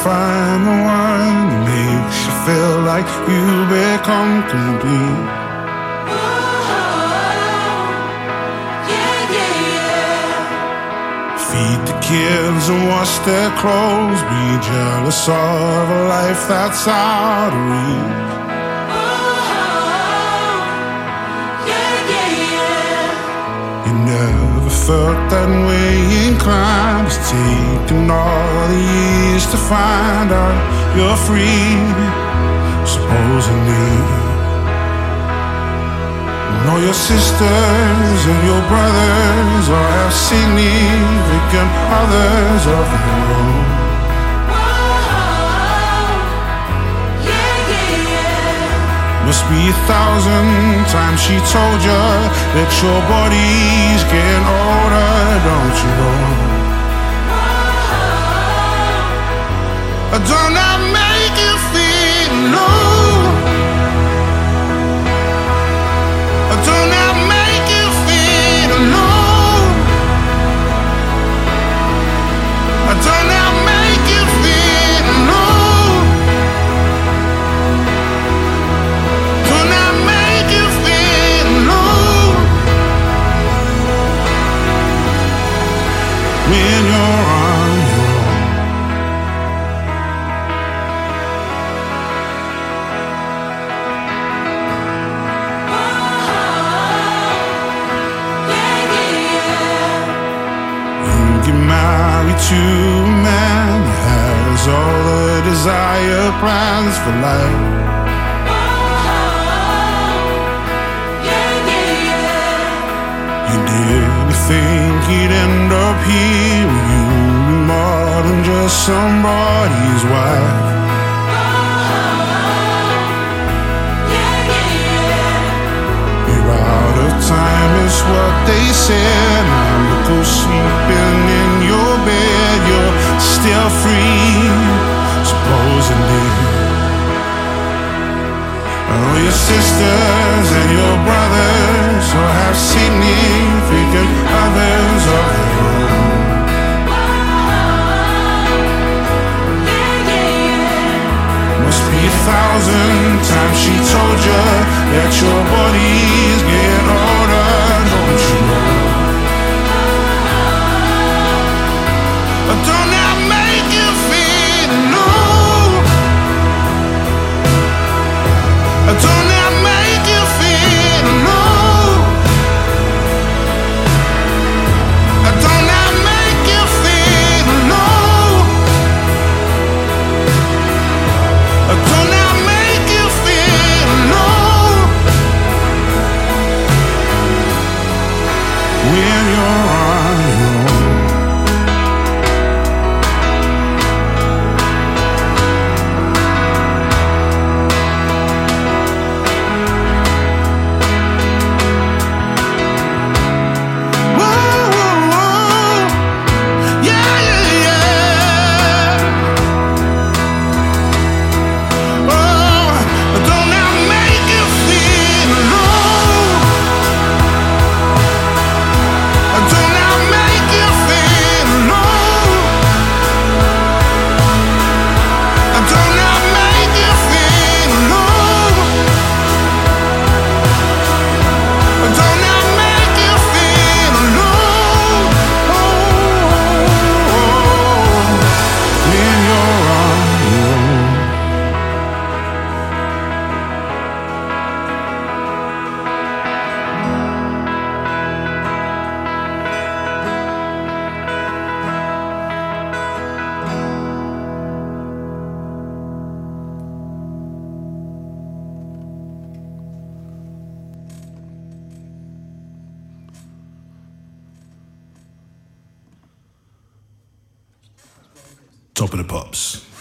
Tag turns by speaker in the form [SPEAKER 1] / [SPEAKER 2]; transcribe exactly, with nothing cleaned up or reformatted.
[SPEAKER 1] find the one that makes you feel like you become complete. Feed the kids and wash their clothes. Be jealous of a life that's out of reach. You never felt that way inclined. It's taken all the years to find out you're free, supposedly. And all your sisters and your brothers all have significant others of their own. Must be a thousand times she told you that your body's getting older, don't you know? Don't that make you feel low? Don't that make you feel low? Don't that make you feel low? Don't that make you feel low? When you're on your own. Married to a man that has all the desired plans for life. You didn't think he'd end up here with you, more than just somebody's wife. You're out of time is what they said. Now look who's sleeping in your bed. You're still free, supposedly. All your sisters and your brothers all have significant others of their own. Must be a thousand times she told you that your body's getting older, don't you know? Don't that make you feel low? Don't that make you feel low? Don't that make you feel low? Don't that make you feel low? When you're on your own. Top of the Pops.